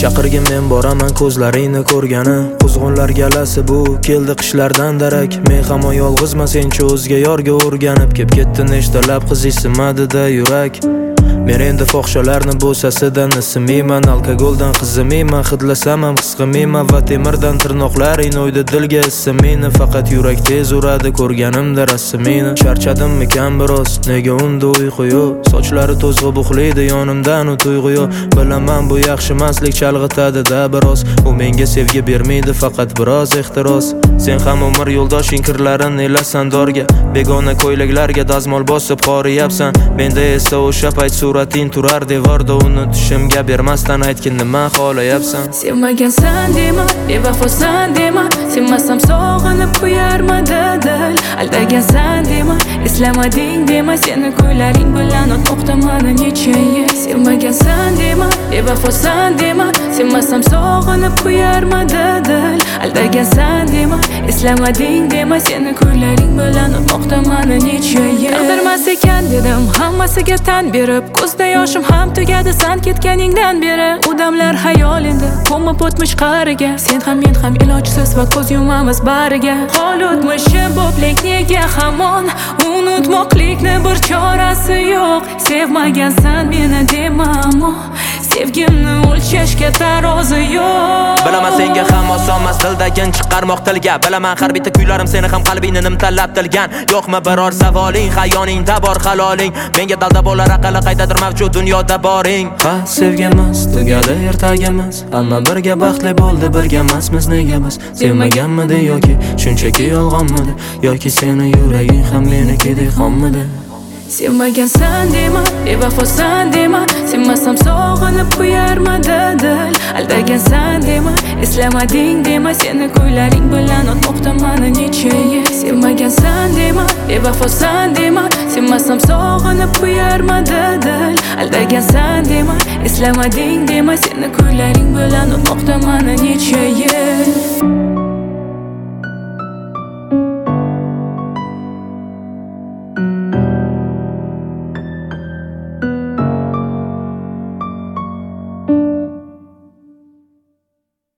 Chaqirgin men boraman ko'zlaringni ko'rgani. Quzg'unlar galasi bu keldi qishlardan darak. Men hamon yolg'izman sencha o'zga yorga o'rganib. Kep ketdi nechtalab qiz isimadi-da yurak. Men endi fohshalarni bo'sasidan ismayman, alkogoldan qizimayman, hidlasam ham qisqimayman va temirdan tirnoqlaring o'ydi dilga ismini. Faqat yurak tez uradi ko'rganimda rasmini. Charchadimmikan biroz, nega unda uyqu yo'q? Sochlari to'zg'i buxlaydi yonimdan u tuyg'u yo'q. Bilaman bu yaxshi emaslik chalg'itadi-da biroz. U menga sevgi bermaydi, faqat biroz ehtiros. Sen ham umr yo'ldoshing kirlarin elasan dorga. Begona ko'ylaklarga dazmol bosib qoriyapsan. Menda esa o'sha payt surating turar devorda, uni tushimga bermasdan aytgin nima xohlayapsan. Sevmagansan dema, bevafosan dema, sevmasam sog'inib qo'yarmidi dil. Aldagansan dema, eslamading dema, seni ko'ylaring bilan o'tmoqdaman necha yil. Sevmagansan dema, bevafosan dema, sevmasam sog'inib qo'yarmidi dil. Aldagansan dema, eslamading dema, seni ko'ylaring bilan o'tmoqdaman necha yil. Qildirmas ekan dedim hammasiga tan berib, ko'zda yoshim ham tugadi san ketganingdan beri. U damlar hayol endi ko'mib o'tmish qariga. Sen ham men ham ilojsiz va ko'z yumamiz bariga. Hol o'tmishi bo'plik nega hamon unutmoqlikni bir chorasi yo'q. Sevmagansan meni dema, ammo sevgimni o'lchashga tarozi yo'q. Bilaman senga ham osonmas dildagin chiqarmoq tilga. Bilaman har bitta kuylarim seni ham qalbingni nimtalab tilgan. Yo'qmi biror savoling, xayoningda bor haloling. Menga dalda bo'lar aqli qaydadir mavjud dunyoda boring. Ha, sevganmiz, tugadi ertagimiz. Hamma birga baxtli bo'ldi, birga emasmiz nega biz? Sevmaganmidi yoki shunchaki yolg'onmidi? Yoki seni yuraging ham menikidek xonmidi? Sevmagansan dema, bevafosan dema, sevmasam sog'inib qo'yarmidi dil. Aldagansan dema, eslamading dema, seni ko'ylaring bilan o'tmoqdaman necha yil. Sevmagansan dema, bevafosan dema, sevmasam sog'inib qo'yarmidi dil. Aldagansan dema, eslamading dema, seni ko'ylaring bilan o'tmoqdaman necha yil.